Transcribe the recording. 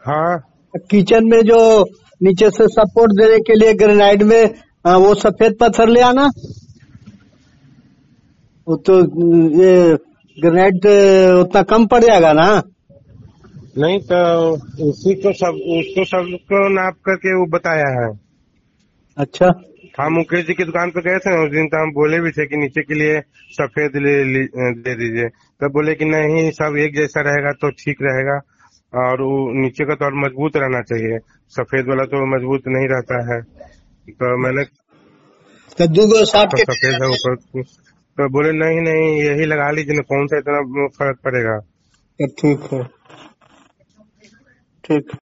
हाँ किचन में जो नीचे से सपोर्ट देने के लिए ग्रेनाइट में वो सफेद पत्थर ले आना। वो तो ये ग्रेनाइट उतना कम पड़ जाएगा ना। नहीं तो उसको सबको नाप करके वो बताया है। अच्छा हम मुकेश जी की दुकान पे गए थे ना उस दिन, तो हम बोले भी थे कि नीचे के लिए सफेद दे दीजिए, तब बोले कि नहीं सब एक जैसा रहेगा तो ठीक रहेगा, और वो नीचे का तो और मजबूत रहना चाहिए, सफेद वाला तो मजबूत नहीं रहता है। तो मैंने तो 2 साठ तो के सफेद है ऊपर, तो बोले नहीं नहीं यही लगा लीजिए ना, कौन सा इतना फर्क पड़ेगा। ठीक है ठीक।